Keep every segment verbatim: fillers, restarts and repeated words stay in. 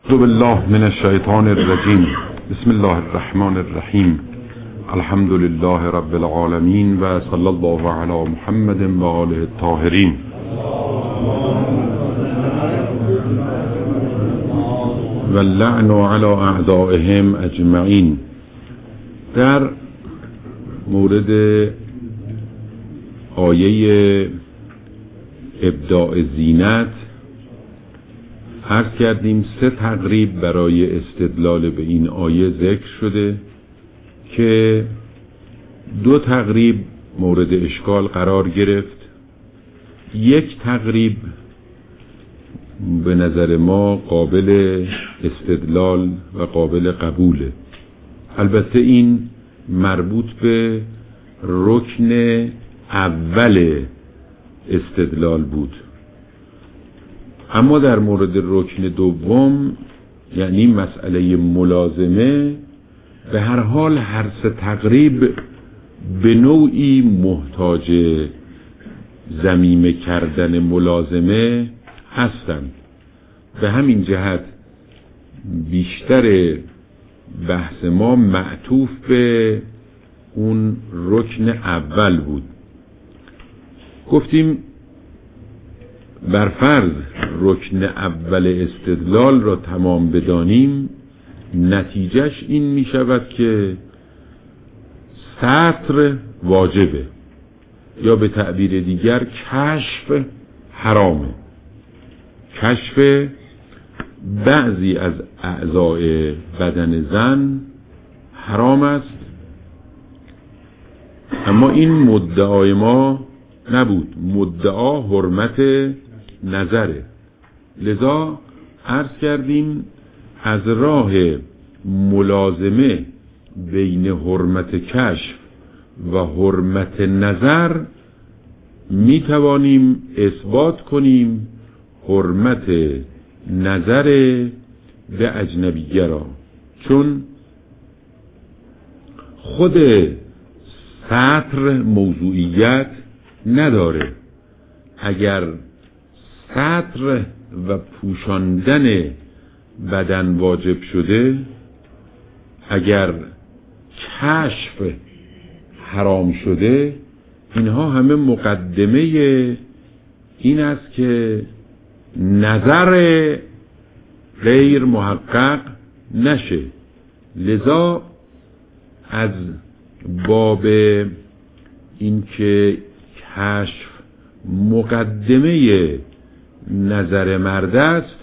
اعوذ بالله من الشیطان الرجیم. بسم الله الرحمن الرحیم. الحمد لله رب العالمین و صلی الله علی محمد و آله الطاهرین. و اللعن علی اعدائهم اجمعین. در مورد آیه ابداع زینت عرض کردیم سه تقریب برای استدلال به این آیه ذکر شده که دو تقریب مورد اشکال قرار گرفت. یک تقریب به نظر ما قابل استدلال و قابل قبوله. البته این مربوط به رکن اول استدلال بود، اما در مورد رکن دوم یعنی مسئله ملازمه به هر حال هر سه تقریب به نوعی محتاج ضمیمه کردن ملازمه هستند. به همین جهت بیشتر بحث ما معطوف به اون رکن اول بود. گفتیم بر فرض رکن اول استدلال را تمام بدانیم، نتیجهش این می شود که ستر واجبه، یا به تعبیر دیگر کشف حرامه. کشف بعضی از اعضای بدن زن حرام است، اما این مدعای ما نبود. مدعا حرمت نظره. لذا عرض کردیم از راه ملازمه بین حرمت کشف و حرمت نظر می توانیم اثبات کنیم حرمت نظر به اجنبیه را، چون خود ستر موضوعیت نداره. اگر ستر و پوشاندن بدن واجب شده، اگر کشف حرام شده، اینها همه مقدمه این است که نظر غیر محقق نشه. لذا از باب این که کشف مقدمه نظر مرد است،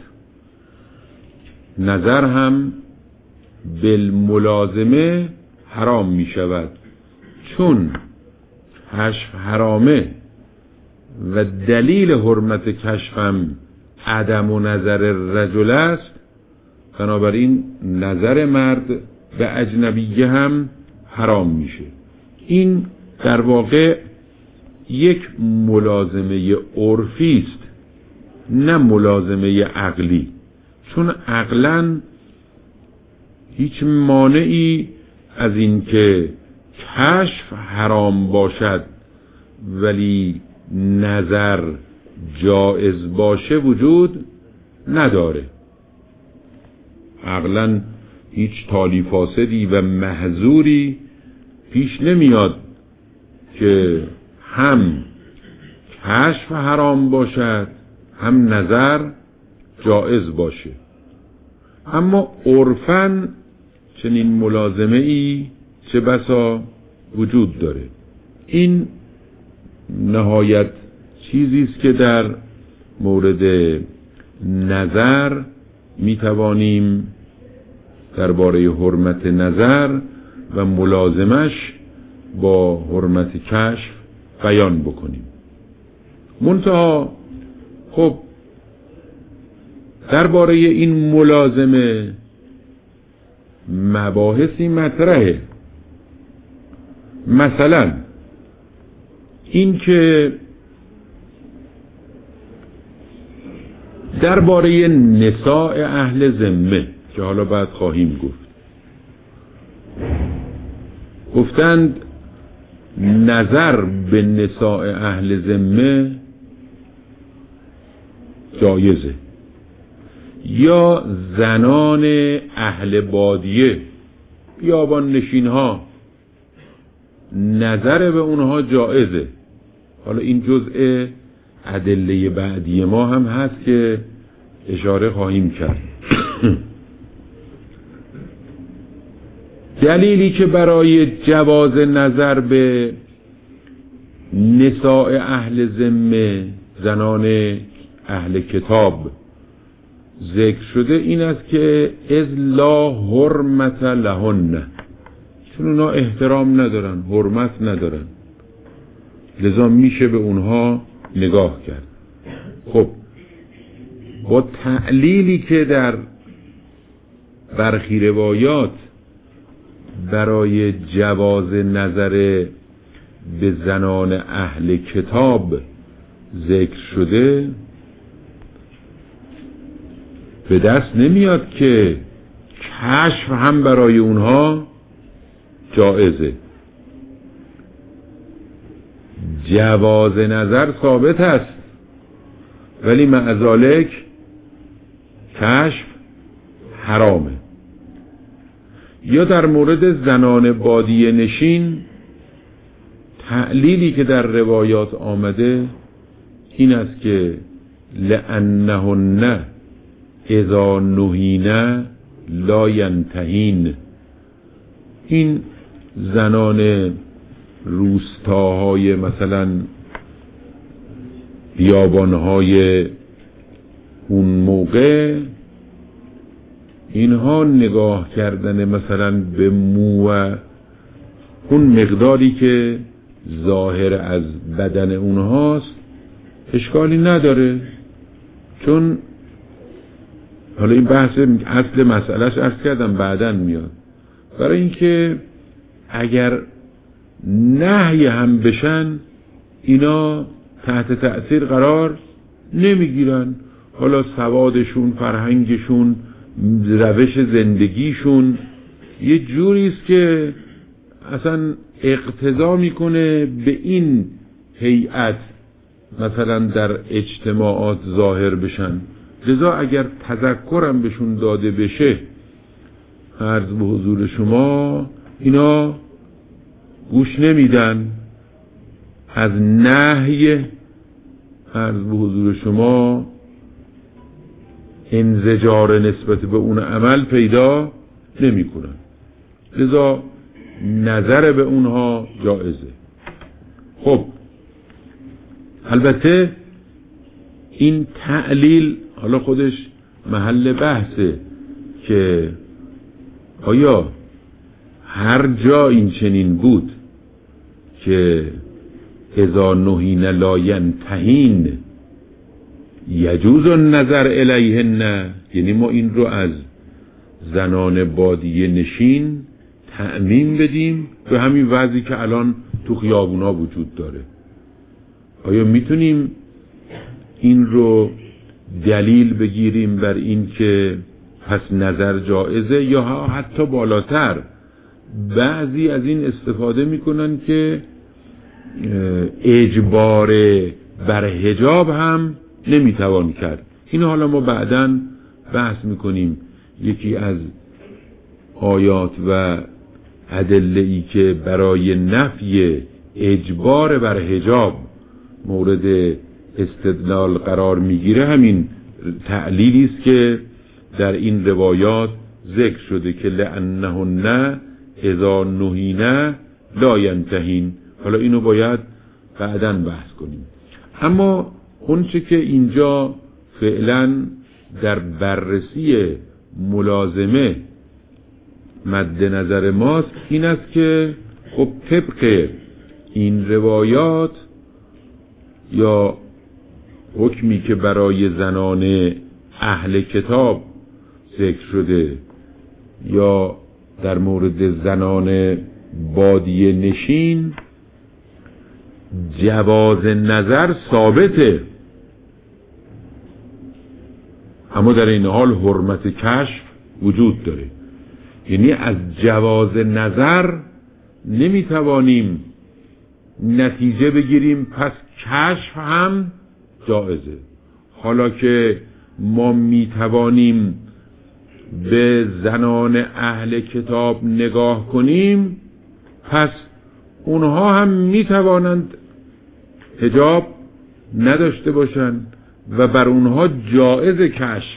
نظر هم بالملازمه حرام می شود. چون کشف حرامه و دلیل حرمت کشف هم عدم و نظر رجل است، بنابراین نظر مرد به اجنبیه هم حرام میشه. این در واقع یک ملازمه عرفی است، نه ملازمه عقلی، چون عقلاً هیچ مانعی از این که کشف حرام باشد ولی نظر جائز باشه وجود نداره. عقلاً هیچ تالی فاسدی و محظوری پیش نمیاد که هم کشف حرام باشد هم نظر جائز باشه. اما عرفاً چنین ملازمه ای چه بسا وجود داره. این نهایت چیزی است که در مورد نظر می توانیم درباره حرمت نظر و ملازمش با حرمت کشف بیان بکنیم. منتها خب درباره این ملازمه مباحثی مطرحه. مثلا این که درباره نساء اهل ذمه که حالا بعد خواهیم گفت، گفتند نظر به نساء اهل ذمه جایزه. یا زنان اهل بادیه بیابان نشین ها نظر به اونها جائزه. حالا این جزء ادله بعدی ما هم هست که اشاره خواهیم کرد. دلیلی که برای جواز نظر به نساء اهل ذمه، زنان اهل کتاب ذکر شده این است که اذ لا حرمت لهن، چون اونا احترام ندارن، حرمت ندارن، لذا میشه به اونها نگاه کرد. خب با تعلیلی که در برخی روایات برای جواز نظر به زنان اهل کتاب ذکر شده، به دست نمیاد که کشف هم برای اونها جائزه. جواز نظر ثابت است ولی معذالک کشف حرامه. یا در مورد زنان بادیه نشین تعلیلی که در روایات آمده این است که لأنهن اذا نهین لا ینتهین، این زنان روستاهای مثلا بیابانهای اون موقع، اینها نگاه کردن مثلا به مو و اون مقداری که ظاهر از بدن اونهاست اشکالی نداره، چون حالا این بحث اصل مسئلهش عرض کردم بعدن میاد. برای اینکه اگر نهی هم بشن اینا تحت تأثیر قرار نمیگیرن، حالا سوادشون، فرهنگشون، روش زندگیشون یه جوریست که اصلا اقتضا میکنه به این هیئت مثلا در اجتماعات ظاهر بشن. لذا اگر تذکرم بهشون داده بشه عرض به حضور شما، اینا گوش نمیدن، از نهی عرض به حضور شما انزجار نسبت به اون عمل پیدا نمی کنن. لذا نظر به اونها جائزه. خب البته این تعلیل حالا خودش محل بحثه که آیا هر جا این چنین بود که اذا نهین لا ینتهین یجوز النظر الیهن، یعنی ما این رو از زنان بادیه نشین تعمیم بدیم به همین وضعی که الان تو خیابونا وجود داره؟ آیا میتونیم این رو دلیل بگیریم بر این که پس نظر جائزه؟ یا حتی بالاتر بعضی از این استفاده میکنن که اجبار بر حجاب هم نمیتوان کرد. این حالا ما بعداً بحث میکنیم. یکی از آیات و ادله‌ای که برای نفی اجبار بر حجاب مورد استدلال قرار میگیره همین تعلیلی است که در این روایات ذکر شده که لأنهن اذا نهین لا ینتهین. حالا اینو باید بعداً بحث کنیم. اما اونچه که اینجا فعلاً در بررسی ملازمه مد نظر ماست این است که خب طبق این روایات یا حکمی که برای زنان اهل کتاب ذکر شده یا در مورد زنان بادیه نشین جواز نظر ثابته، اما در این حال حرمت کشف وجود داره. یعنی از جواز نظر نمیتوانیم نتیجه بگیریم پس کشف هم جائزه، حالا که ما میتوانیم به زنان اهل کتاب نگاه کنیم، پس اونها هم میتوانند حجاب نداشته باشند و بر اونها جایز کشف.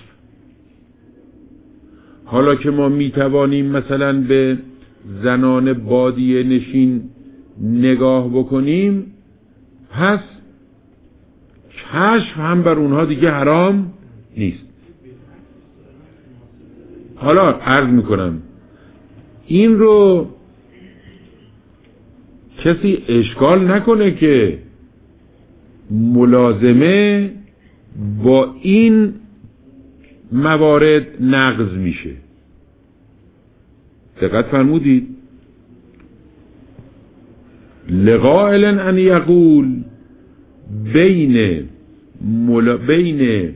حالا که ما میتوانیم مثلا به زنان بادیه نشین نگاه بکنیم، پس کشف هم بر اونها دیگه حرام نیست. حالا عرض میکنم این رو کسی اشکال نکنه که ملازمه با این موارد نقض میشه. دقت فرمودید؟ لقائل ان یقول بین ملا بین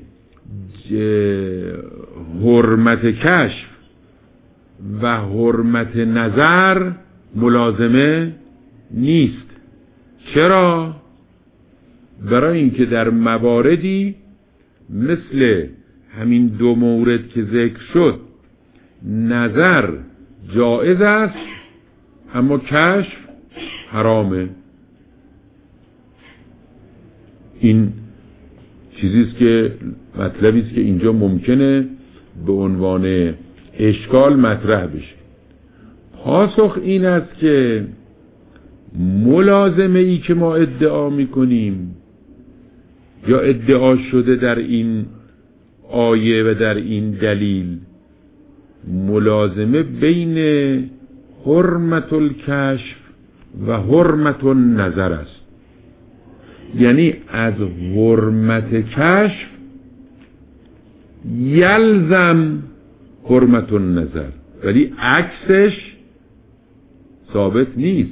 حرمت کشف و حرمت نظر ملازمه نیست. چرا؟ برای اینکه در مواردی مثل همین دو مورد که ذکر شد نظر جایز است اما کشف حرامه. این چیزیست که مطلبی است که اینجا ممکنه به عنوان اشکال مطرح بشه. پاسخ این است که ملازمه ای که ما ادعا میکنیم یا ادعا شده در این آیه و در این دلیل، ملازمه بین حرمت الکشف و حرمت النظر است. یعنی از حرمت کشف یلزم حرمت النظر، ولی عکسش ثابت نیست.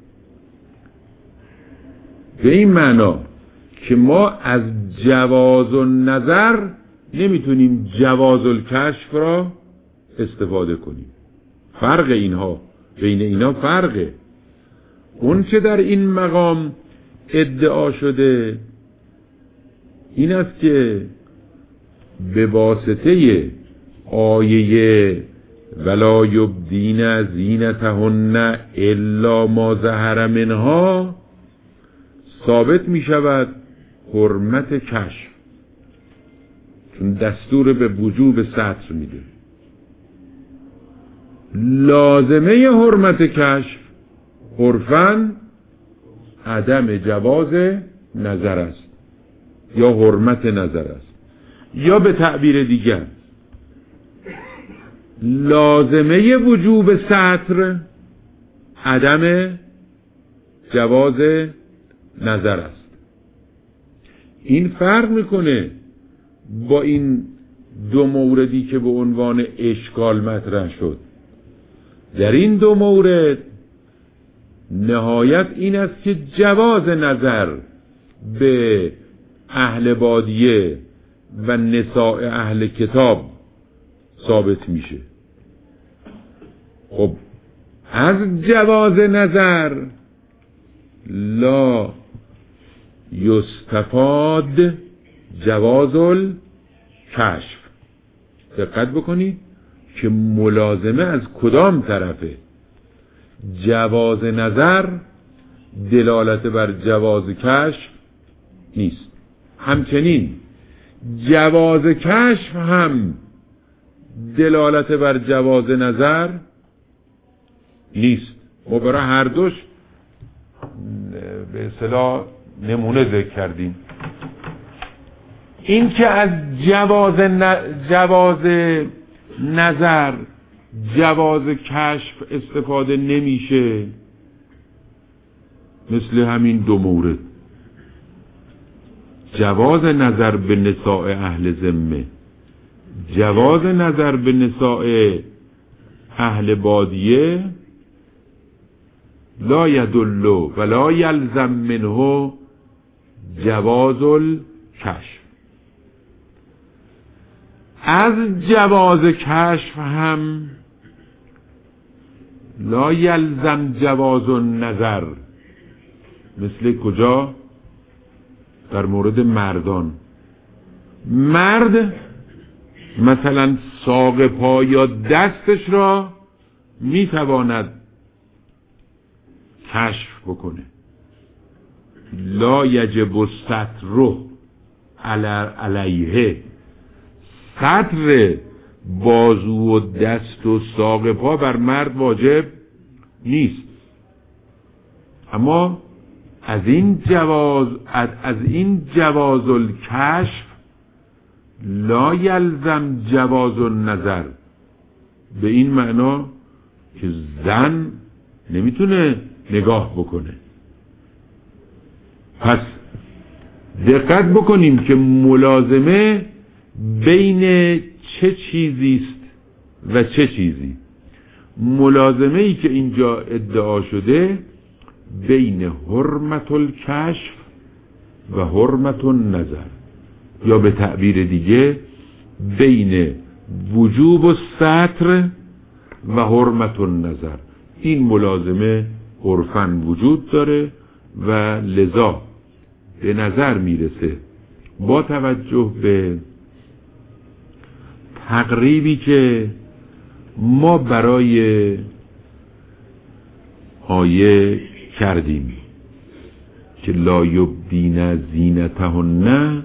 به این معنا که ما از جواز النظر نمیتونیم جواز الکشف را استفاده کنیم. فرق اینها بین اینا فرقه. اون چه در این مقام ادعا شده این است که به واسطه آیه ولا یبدین زینتهن الا ما ظهر منها ثابت می شود حرمت کشف، چون دستور به وجوب ستر میده. لازمه حرمت کشف عرفاً عدم جواز نظر است یا حرمت نظر است، یا به تعبیر دیگر لازمه وجوب ستر عدم جواز نظر است. این فرق میکنه با این دو موردی که به عنوان اشکال مطرح شد. در این دو مورد نهایت این است که جواز نظر به اهل بادیه و نساء اهل کتاب ثابت میشه. خب از جواز نظر لا یستفاد جواز الکشف. دقت بکنید که ملازمه از کدام طرفه. جواز نظر دلالت بر جواز کشف نیست، همچنین جواز کشف هم دلالت بر جواز نظر نیست. ما برای هر دوش به اصطلاح نمونه ذکر کردیم. این که از جواز, ن... جواز نظر جواز کشف استفاده نمیشه، مثل همین دو مورد، جواز نظر به نساء اهل ذمه، جواز نظر به نساء اهل بادیه، لا یدل ولا یلزم منه جواز الکشف. از جواز کشف هم لا یلزم جواز النظر. مثل کجا؟ در مورد مردان. مرد مثلا ساق پا یا دستش را میتواند کشف بکنه. لا یجب الستر علیه، ستر بازو و دست و ساق پا بر مرد واجب نیست، اما از این جواز از, از این جواز الکشف لا یلزم جواز النظر، به این معنا که زن نمیتونه نگاه بکنه. پس دقت بکنیم که ملازمه بین چه چیزیست و چه چیزی. ملازمه ای که اینجا ادعا شده بین حرمت الکشف و حرمت النظر، یا به تعبیر دیگه بین وجوب الستر و حرمت النظر. این ملازمه عرفاً وجود داره و لذا به نظر میرسه با توجه به تقریبی که ما برای آیه کردیم که لا یبدین زینتهن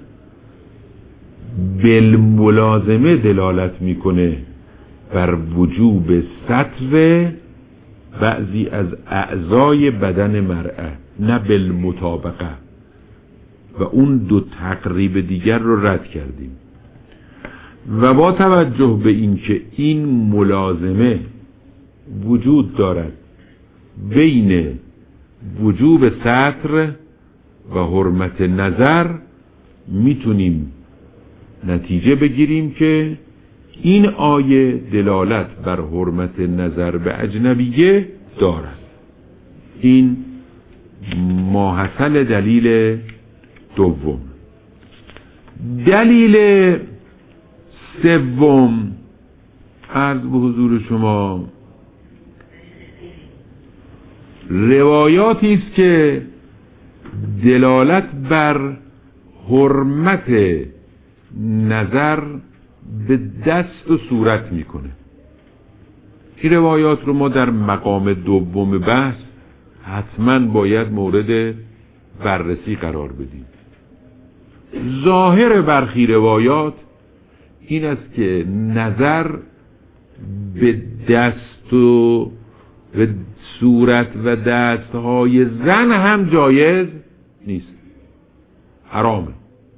بالملازمه دلالت میکنه بر وجوب ستر بعضی از اعضای بدن مرأه، نه بالمطابقه، و اون دو تقریب دیگر رو رد کردیم. و با توجه به این که این ملازمه وجود دارد بین وجوب ستر و حرمت نظر، میتونیم نتیجه بگیریم که این آیه دلالت بر حرمت نظر به اجنبیه دارد. این ماحصل دلیل دوم. دلیل سوم عرض به حضور شما روایاتی است که دلالت بر حرمت نظر به دست و صورت میکنه. این روایات رو ما در مقام دوم بحث حتما باید مورد بررسی قرار بدیم. ظاهر برخی روایات این است که نظر به دست و به صورت و دستهای زن هم جایز نیست، حرامه.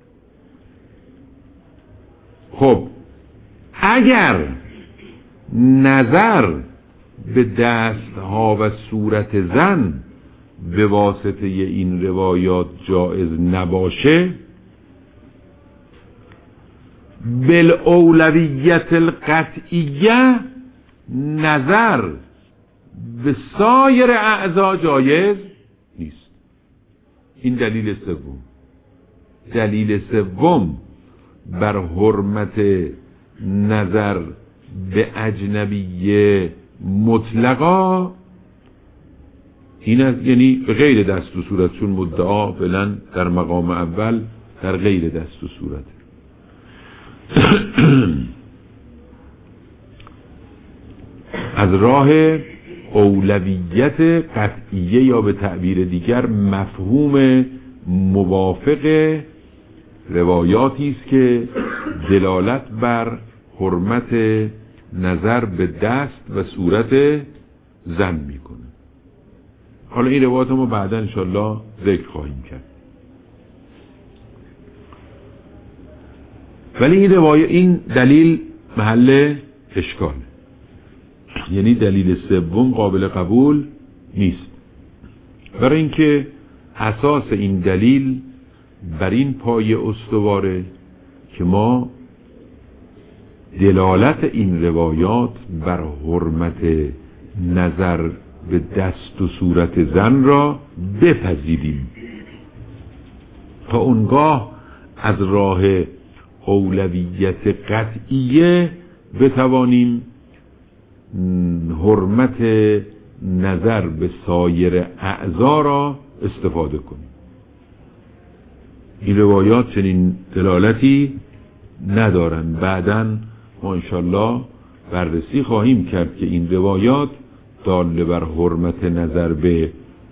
خب اگر نظر به دستها و صورت زن به واسطه این روایات جایز نباشه، بالاولویت القطعیه نظر به سایر اعضا جایز نیست. این دلیل سوم. دلیل سوم بر حرمت نظر به اجنبیه مطلقا این است، یعنی به غیر دست و صورت، چون مدعا فعلا در مقام اول در غیر دست و صورت. از راه اولویت قطعیه یا به تعبیر دیگر مفهوم موافق روایاتی است که دلالت بر حرمت نظر به دست و صورت زن میکنه. حالا این روایات ما بعدا انشالله ذکر خواهیم کرد. ولی این روایت، این دلیل محل اشکال، یعنی دلیل سوم قابل قبول نیست، برای اینکه اساس این دلیل بر این پایه استواره که ما دلالت این روایات بر حرمت نظر به دست و صورت زن را بپذیریم، تا اونگاه از راه اولویت قطعیه بتوانیم حرمت نظر به سایر اعضا را استفاده کنیم. این روایات چنین دلالتی ندارن. بعداً ما انشالله بررسی خواهیم کرد که این روایات داله بر حرمت نظر به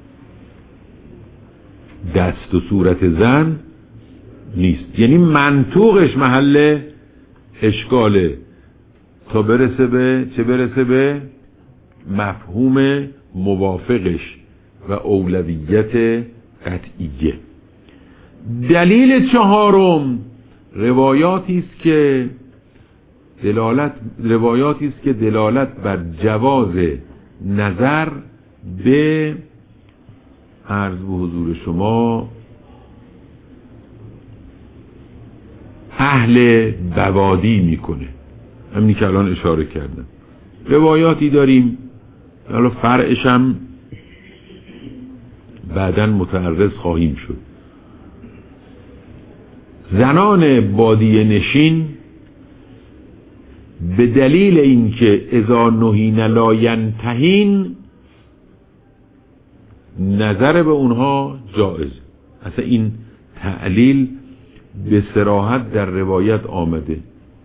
دست و صورت زن نیست، یعنی منطوقش محل اشکاله تا برسه به چه؟ برسه به مفهوم موافقش و اولویت قطعیه. دلیل چهارم روایاتی است که دلالت روایاتی است که دلالت بر جواز نظر به عرض به حضور شما اهل بوادی میکنه. همینی که الان اشاره کردم. روایاتی داریم حالا فرعش هم بعداً متعرض خواهیم شد. زنان بادیه نشین به دلیل اینکه اذا نهین لا ینتهین نظر به اونها جائز. اصلا این تعلیل به صراحت در روایت آمده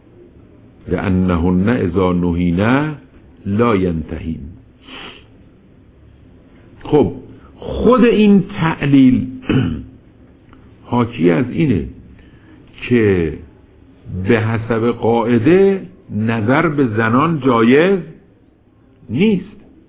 لأنهن اذا نهین لا ینتهین. خب خود این تعلیل حاکی از اینه که به حسب قاعده نظر به زنان جایز نیست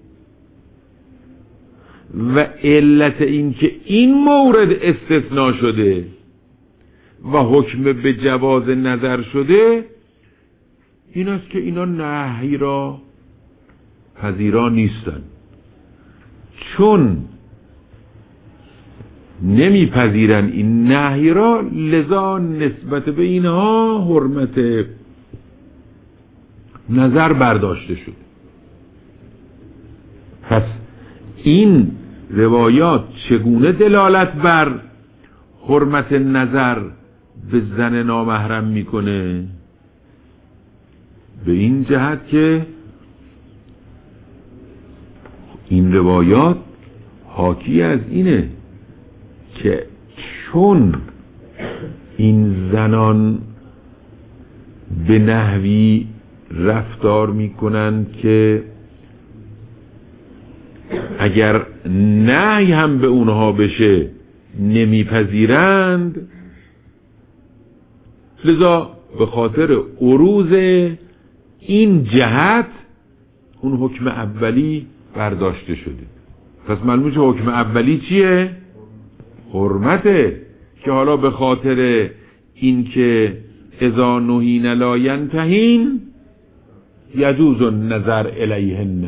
و علت این که این مورد استثناء شده و حکم به جواز نظر شده این است که اینا نهی را پذیرا نیستن. چون نمیپذیرن این نهی را، لذا نسبت به اینها حرمت نظر برداشته شده. پس این روایات چگونه دلالت بر حرمت نظر به زن نامحرم میکنه؟ به این جهت که این روایات حاکی از اینه که چون این زنان به نحوی رفتار میکنن که اگر نهی هم به اونها بشه نمیپذیرند، لذا به خاطر عروض این جهت اون حکم اولی برداشته شده. پس معلومه که حکم اولی چیه؟ حرمته، که حالا به خاطر این که اذا نهین لا ینتهین یجوز النظر الیهن.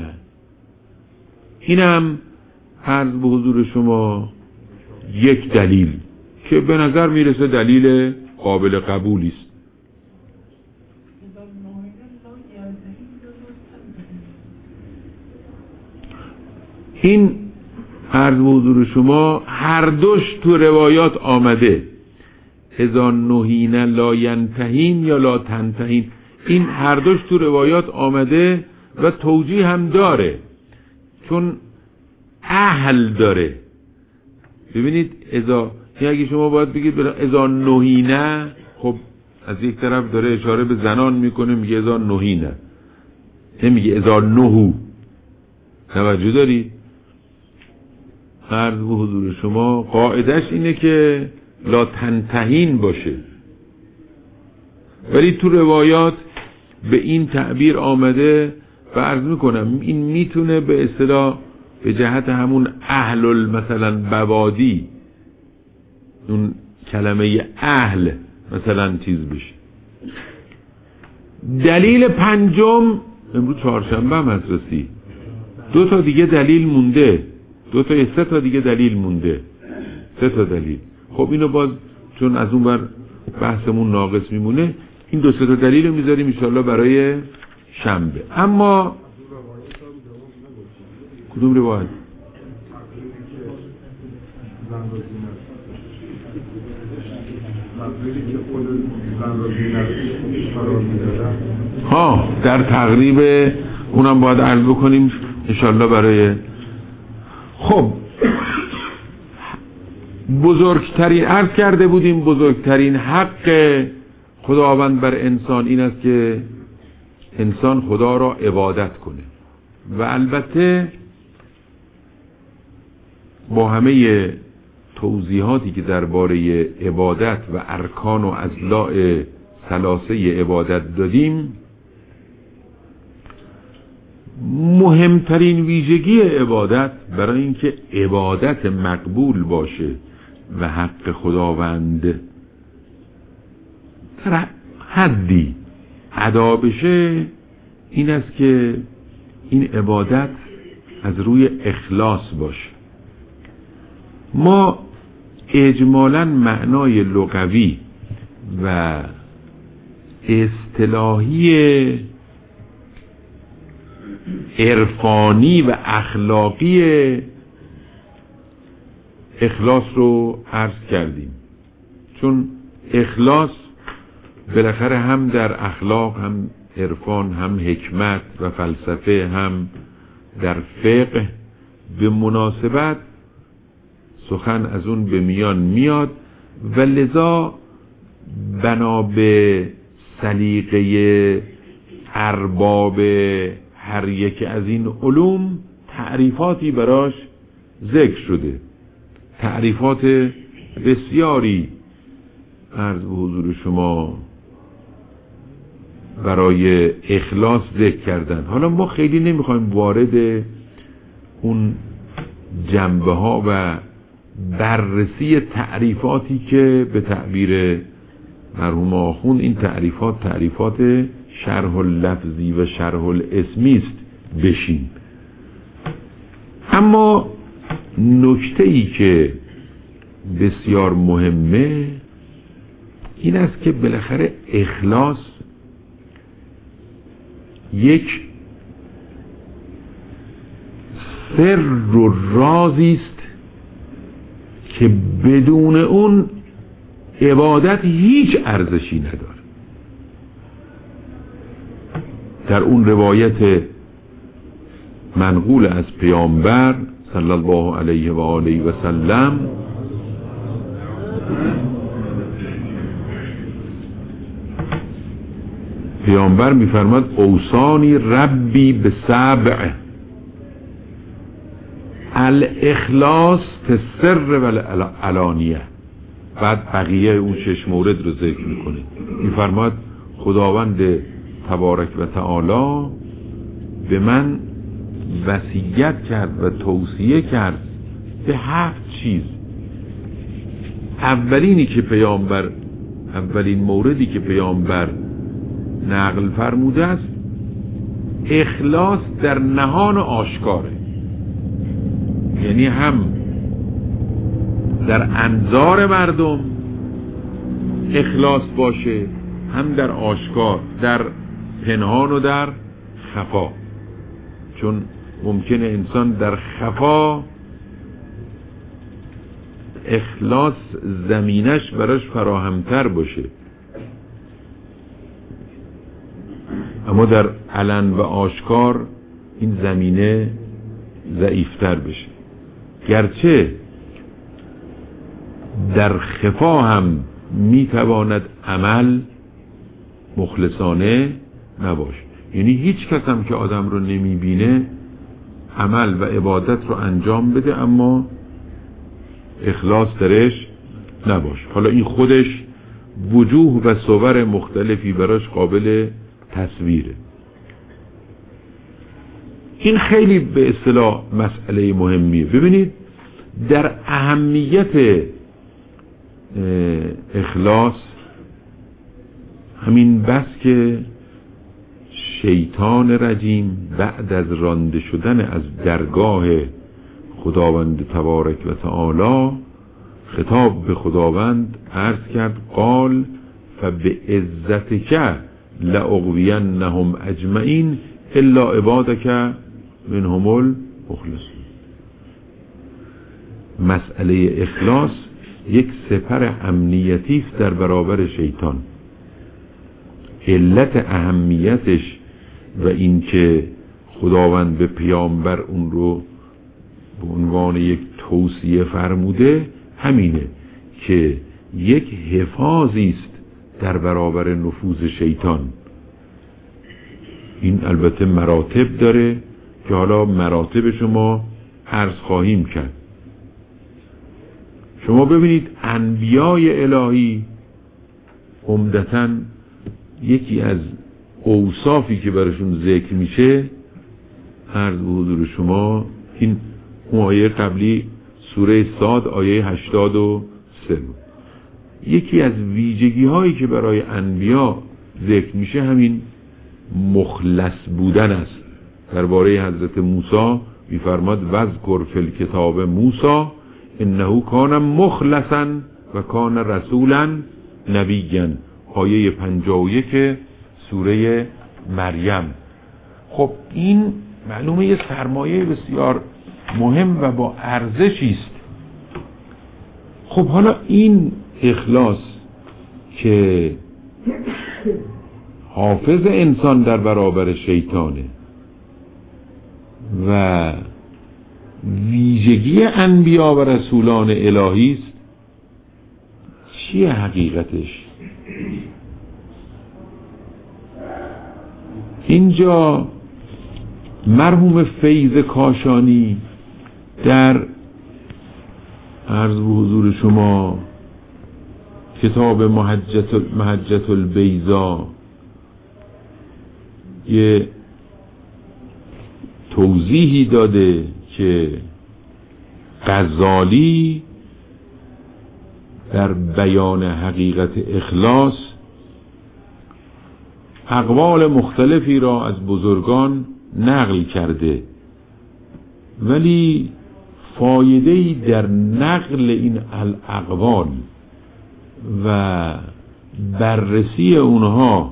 اینم عرض به حضور شما یک دلیل که به نظر میرسه دلیل قابل قبولی است. این عرض به حضور شما هر دوش تو روایات آمده، اذا نهین لا ینتهین یا لا تنتهین، این هر دوش تو روایات آمده و توجیه هم داره چون اهل داره. ببینید اذا اگه شما باید بگید اذا نهینه، خب از یک طرف داره اشاره به زنان میکنه، میگه اذا نهینه، نمیگه اذا نهو. توجه داری؟ عرض به حضور شما قاعدش اینه که لا تنتهین باشه، ولی تو روایات به این تعبیر آمده و عرض میکنم این میتونه به اصطلاح به جهت همون اهل مثلا بوادی، اون کلمه اهل مثلا چیز بشه. دلیل پنجم، امروز چهارشنبه هم هست رسی، دو تا دیگه دلیل مونده، دو تا سه تا دیگه دلیل مونده، سه تا دلیل. خب اینو باز چون از اون بر بحثمون ناقص میمونه، این دو سه تا دلیل رو میذاریم انشالله برای شنبه. اما کدوم روایت؟ ها در تقریب اونم باید عرض بکنیم انشالله برای. خب بزرگترین عرض کرده بودیم بزرگترین حق خداوند بر انسان این است که انسان خدا را عبادت کنه و البته با همه توضیحاتی که درباره عبادت و ارکان و اضلاع ثلاثه عبادت دادیم، مهمترین ویژگی عبادت برای اینکه عبادت مقبول باشه و حق خداوند در حدی ادا بشه این است که این عبادت از روی اخلاص باشه. ما اجمالاً معنای لغوی و اصطلاحی عرفانی و اخلاقی اخلاص رو عرض کردیم، چون اخلاص بالاخره هم در اخلاق، هم عرفان، هم حکمت و فلسفه، هم در فقه به مناسبت سخن از اون به میان میاد و لذا بنا به سلیقه ارباب هر یک از این علوم تعریفاتی براش ذکر شده، تعریفات بسیاری عرض به حضور شما برای اخلاص ذکر کردن. حالا ما خیلی نمیخوایم وارد اون جنبه ها و بررسی تعریفاتی که به تعبیر مرحوم آخوند این تعریفات تعریفات شرح اللفظی و شرح الاسمی است بشیم. اما نکته ای که بسیار مهمه این است که بالاخره اخلاص یک سر و رازی است که بدون اون عبادت هیچ ارزشی نداره. در اون روایت منقول از پیامبر صلی الله علیه و آله و سلم پیامبر میفرماد اوصانی ربی به سبع الاخلاص فی السر و العلانیه. بعد بقیه اون شش مورد رو ذکر میکنه. میفرماد خداوند تبارک و تعالی به من وصیت کرد و توصیه کرد به هفت چیز. اولینی که پیامبر اولین موردی که پیامبر نقل فرموده است اخلاص در نهان و آشکاره، یعنی هم در انظار مردم اخلاص باشه، هم در آشکار، در پنهان و در خفا، چون ممکنه انسان در خفا اخلاص زمینش براش فراهمتر باشه اما در علن و آشکار این زمینه ضعیفتر بشه. گرچه در خفا هم میتواند عمل مخلصانه نباشه، یعنی هیچ کس هم که آدم رو نمیبینه عمل و عبادت رو انجام بده اما اخلاص درش نباشه. حالا این خودش وجوه و صور مختلفی براش قابل تصویره. این خیلی به اصطلاح مسئله مهمیه. ببینید در اهمیت اخلاص همین بس که شیطان رجیم بعد از رانده شدن از درگاه خداوند تبارک و تعالی خطاب به خداوند عرض کرد قال فبعزتک لأغوینهم اجمعین الا عبادک منهم المخلصین. مسئله اخلاص یک سپر امنیتی است در برابر شیطان. علت اهمیتش و اینکه خداوند به پیامبر اون رو به عنوان یک توصیه فرموده همینه که یک حفاظی است در برابر نفوذ شیطان. این البته مراتب داره که حالا مراتب شما عرض خواهیم کرد. شما ببینید انبیای الهی عمدتاً یکی از اوصافی که براشون ذکر میشه، عرض به حضور شما این آیه قبلی سوره صاد آیه هشتاد و سه بود. یکی از ویژگی هایی که برای انبیا ذکر میشه همین مخلص بودن است. درباره حضرت موسی میفرماد وذکر فی الکتاب موسی انه کان مخلصا و کان رسولا نبیا، آیه پنجاه و یک سوره مریم. خب این معلومه یه سرمایه بسیار مهم و با ارزشی است. خب حالا این اخلاص که حافظ انسان در برابر شیطانه و ویژگی انبیا و رسولان الهی است، چیه حقیقتش؟ اینجا مرحوم فیض کاشانی در عرض به حضور شما کتاب محجت, محجت البیضا یه توضیحی داده که غزالی در بیان حقیقت اخلاص اقوال مختلفی را از بزرگان نقل کرده، ولی فایده‌ای در نقل این الاقوال و بررسی اونها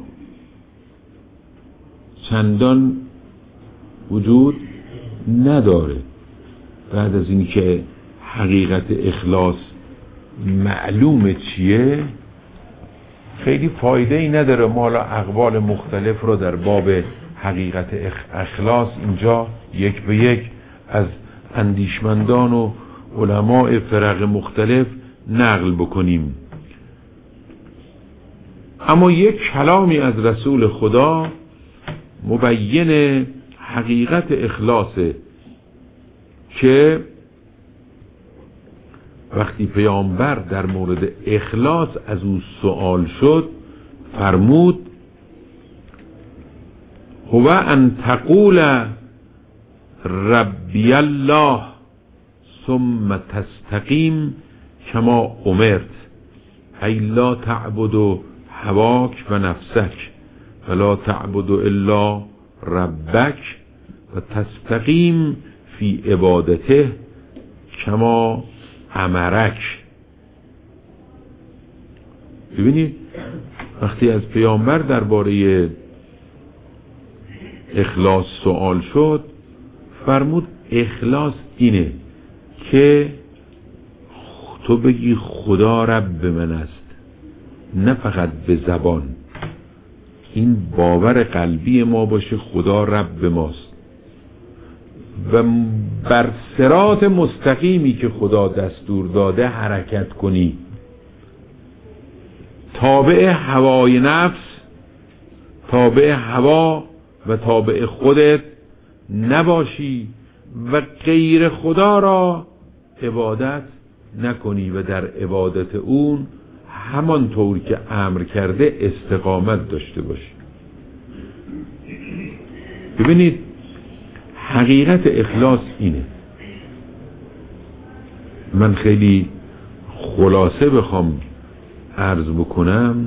چندان وجود نداره. بعد از اینکه حقیقت اخلاص معلومه چیه، خیلی فایده ای نداره ما حالا اقوال مختلف رو در باب حقیقت اخلاص اینجا یک به یک از اندیشمندان و علماء فرق مختلف نقل بکنیم. اما یک کلامی از رسول خدا مبین حقیقت اخلاصه که وقتی پیامبر در مورد اخلاص از او سوال شد فرمود هو ان تقول ربی الله ثم تستقیم کما امرت ای لا تعبد هواک و نفسک ولا تعبد الا ربک و تستقیم فی عبادته کما امرک. ببینید وقتی از پیامبر درباره اخلاص سوال شد فرمود اخلاص اینه که تو بگی خدا رب من است، نه فقط به زبان، این باور قلبی ما باشه خدا رب ماست و بر صراط مستقیمی که خدا دستور داده حرکت کنی، تابع هوای نفس، تابع هوا و تابع خودت نباشی و غیر خدا را عبادت نکنی و در عبادت اون همانطور که امر کرده استقامت داشته باشی. ببینید حقیقت اخلاص اینه. من خیلی خلاصه بخوام عرض بکنم،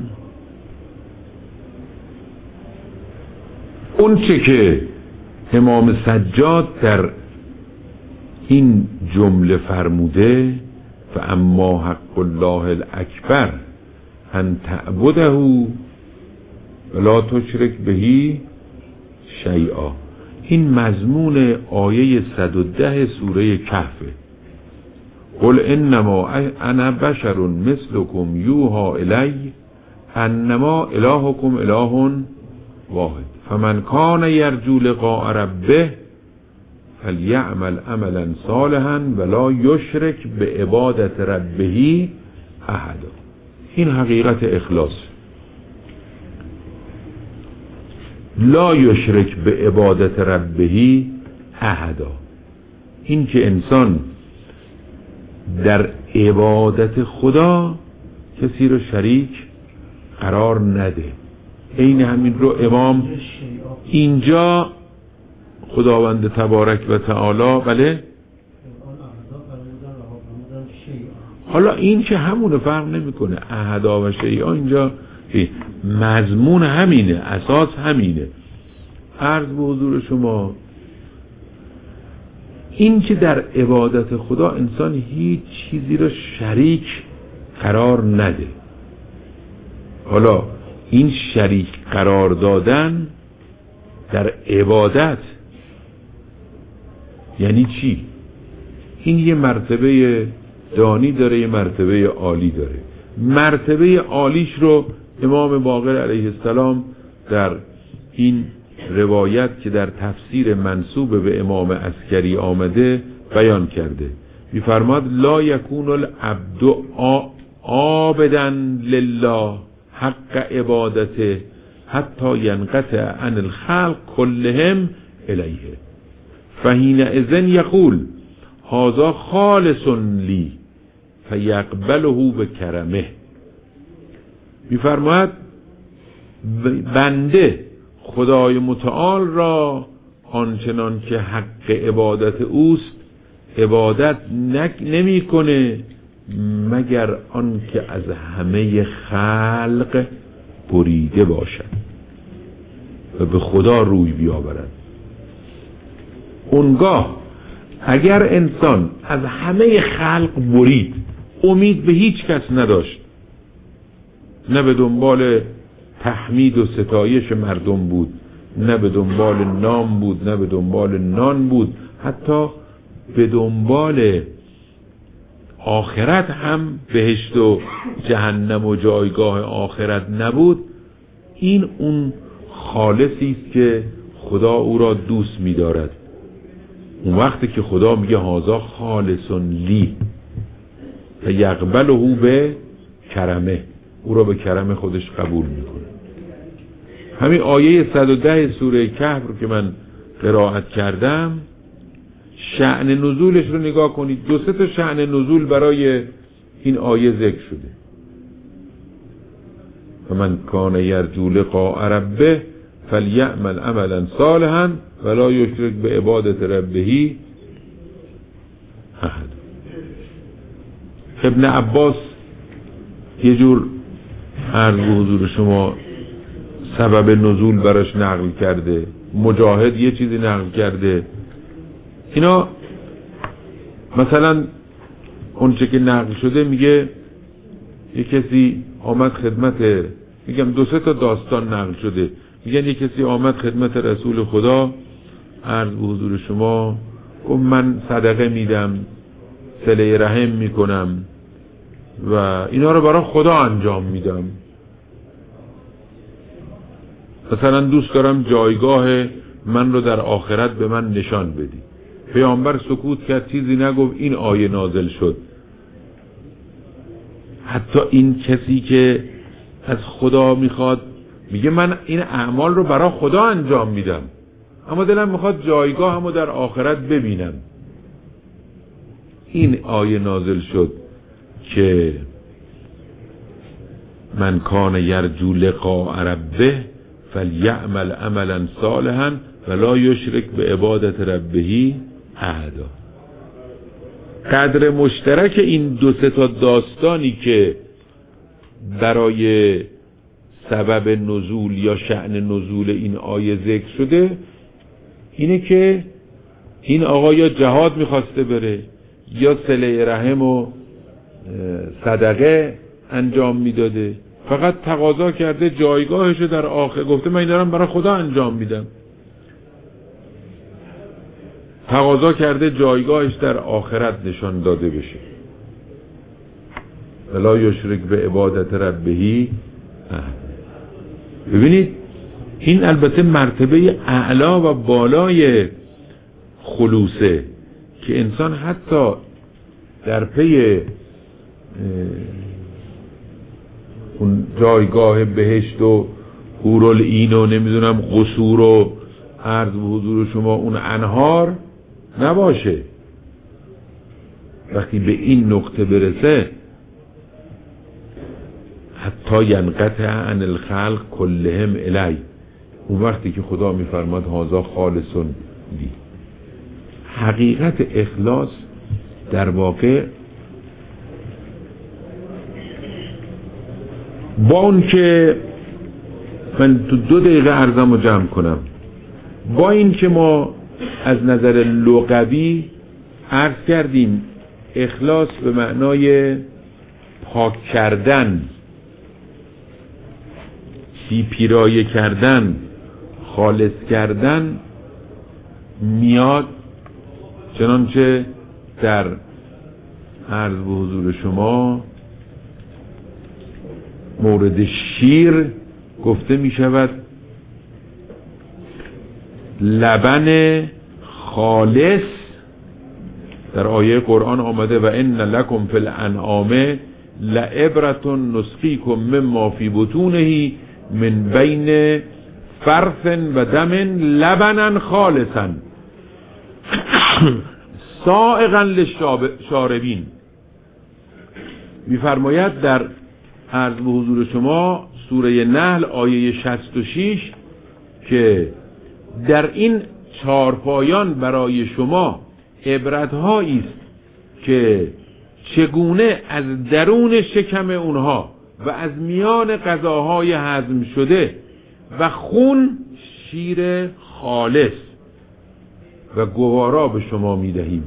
اون چه که امام سجاد در این جمله فرموده فاما حق الله الاکبر ان تعبده ولا تشرک به شیئا، این مضمون آیه صد و ده سوره کهفه. قل انما انا بشر مثلکم یوحی الی انما الهکم اله واحد فمن کان یرجو لقاء ربه فلیعمل عملا صالحا ولا یشرک به عبادت ربه احدا. این حقیقت اخلاص. لا یشرک به عبادت ربهی احدا. این که انسان در عبادت خدا کسی رو شریک قرار نده. این همین رو امام اینجا خداوند تبارک و تعالی بله حالا این که همونه فرق نمیکنه، احدا و شیعا اینجا مضمون همینه، اساس همینه. عرض به حضور شما این که در عبادت خدا انسان هیچ چیزی رو شریک قرار نده. حالا این شریک قرار دادن در عبادت یعنی چی؟ این یه مرتبه دانی داره، یه مرتبه عالی داره. مرتبه عالیش رو امام باقر علیه السلام در این روایت که در تفسیر منسوب به امام عسکری آمده بیان کرده. می‌فرماد لا یکون العبد عابدا لله حق عبادته حتی ینقطع عن الخلق كلهم الیه فحینئذ یقول هذا خالص لی فیقبله بکرمه. می‌فرماید بنده خدای متعال را آنچنان که حق عبادت اوست عبادت نمی کنه مگر آن که از همه خلق بریده باشد و به خدا روی بیاورد. اونگاه اگر انسان از همه خلق برید، امید به هیچ کس نداشت، نه به دنبال تحمید و ستایش مردم بود، نه به دنبال نام بود، نه به دنبال نان بود، حتی به دنبال آخرت هم بهشت و جهنم و جایگاه آخرت نبود، این اون خالصی است که خدا او را دوست می‌دارد. اون وقتی که خدا میگه هازا خالصون لی و یقبله به کرمه، او را به کرم خودش قبول میکنه. همین آیه صد و ده سوره کهف رو که من قرائت کردم، شأن نزولش رو نگاه کنید. دو سه تا شأن نزول برای این آیه ذکر شده. فمن کان یرجو لقاء ربه فلیعمل عملا صالحا ولا یشرک بعبادت ربه احد. ابن عباس یه جور عرض به حضور شما سبب نزول براش نقل کرده، مجاهد یه چیزی نقل کرده. اینا مثلا اونچه که نقل شده میگه یه کسی آمد خدمت، میگم دو سه تا داستان نقل شده، میگن یه کسی آمد خدمت رسول خدا عرض به حضور شما گفت من صدقه میدم، صله رحم میکنم و اینا رو برای خدا انجام میدم، مثلا دوست دارم جایگاه من رو در آخرت به من نشان بدی. پیامبر سکوت کرد، چیزی نگفت. این آیه نازل شد. حتی این کسی که از خدا میخواد میگه من این اعمال رو برای خدا انجام میدم اما دلم میخواد جایگاه همو در آخرت ببینم. این آیه نازل شد که من کان یرجو لقاء ربه فلیعمل عملا صالحا ولا یشرک بعبادت ربه احدا. قدر مشترک این دو سه تا داستانی که برای سبب نزول یا شأن نزول این آیه ذکر شده اینه که این آقا یا جهاد میخواسته بره یا صله رحم و صدقه انجام میداده، فقط تقاضا کرده جایگاهشو در آخر، گفته من دارم برای خدا انجام میدم، تقاضا کرده جایگاهش در آخرت نشان داده بشه. ولا یشرک به عبادت ربه. ببینید این البته مرتبه اعلا و بالای خلوصه که انسان حتی در پی اون جایگاه بهشت و هورالعین و نمیدونم قصور و عرض به حضور شما اون انهار نباشه. وقتی به این نقطه برسه حتی ینقطع عن الخلق کلهم الی، اون وقتی که خدا میفرماد هذا خالصون لی. حقیقت اخلاص در واقع با اون که من تو دو دقیقه عرضم رو جمع کنم، با این که ما از نظر لغوی عرض کردیم اخلاص به معنای پاک کردن، بی پیرایه کردن، خالص کردن میاد، چنانچه در عرض به حضور شما مورد شیر گفته می شود لبن خالص. در آیه قرآن آمده و ان لکم فی الانعام لعبرة نسقیکم مما فی بطونه من بین فرث و دم لبنا خالصا سائغا للشاربین. می‌فرماید در عرض به حضور شما سوره نحل آیه شصت و شش که در این چارپایان برای شما عبرت‌هایی است که چگونه از درون شکم اونها و از میان غذاهای هضم شده و خون شیر خالص و گوارا به شما میدهیم.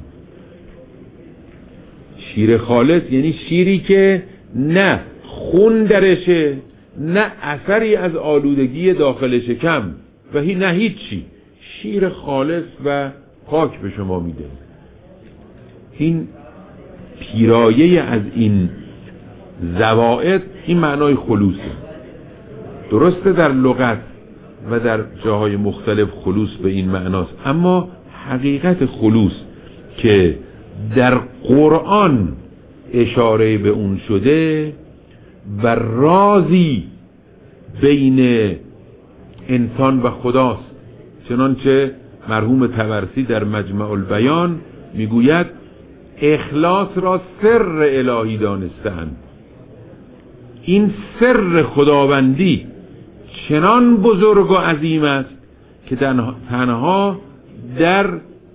شیر خالص یعنی شیری که نه خون درشه، نه اثری از آلودگی داخل شکم و هی نه هیچی، شیر خالص و پاک به شما میده. این پیرایه از این زوائد این معنای خلوصه. درسته در لغت و در جاهای مختلف خلوص به این معناست، اما حقیقت خلوص که در قرآن اشاره به اون شده و رازی بین انسان و خداست، چنانچه مرحوم طبرسی در مجمع البیان میگوید اخلاص را سر الهی دانستند. این سر خداوندی چنان بزرگ و عظیم است که تنها در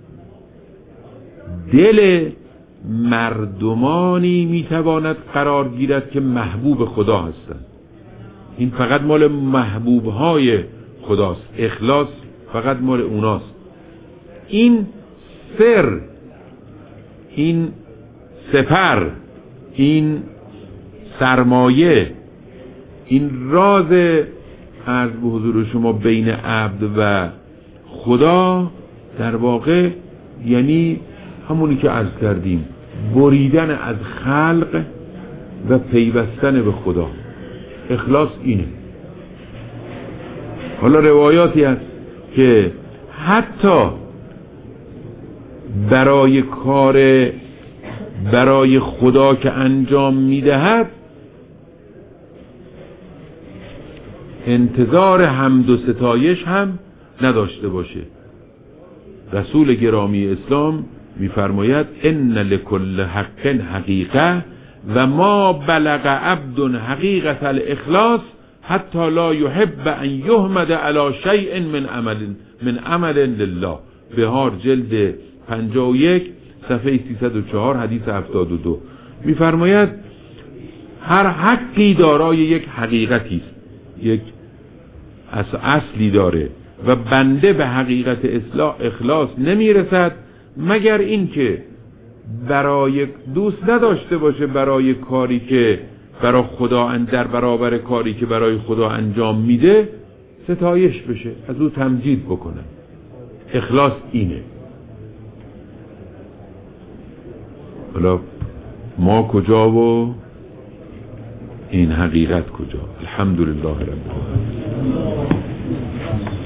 دل مردمانی میتواند قرار گیرد که محبوب خدا هستند. این فقط مال محبوبهای خداست، اخلاص فقط مال اوناست. این سر، این سپر، این سرمایه، این راز عرض به حضور شما بین عبد و خدا در واقع یعنی همونی که عرض کردیم، بریدن از خلق و پیوستن به خدا. اخلاص اینه. حالا روایاتی هست که حتی برای کار برای خدا که انجام میدهد انتظار حمد و ستایش هم نداشته باشه. رسول گرامی اسلام میفرماید ان لکل حق حقیقه و ما بلغ عبد حقیقت الاخلاص حتی لا یحب ان یحمد علی شیء من عمل من عمل لله. بهار جلد پنجاه و یک صفحه سیصد و چهار حدیث هفتاد و دو میفرماید هر حقی دارای یک حقیقتی است، یک اصلی داره و بنده به حقیقت اصلاح اخلاص نمیرسد مگر اینکه برای دوست نداشته باشه برای کاری که برای خدا در برابر کاری که برای خدا انجام میده ستایش بشه، از او تمجید بکنه. اخلاص اینه. حالا ما کجا و این حقیقت کجا؟ الحمدلله رب العالمین.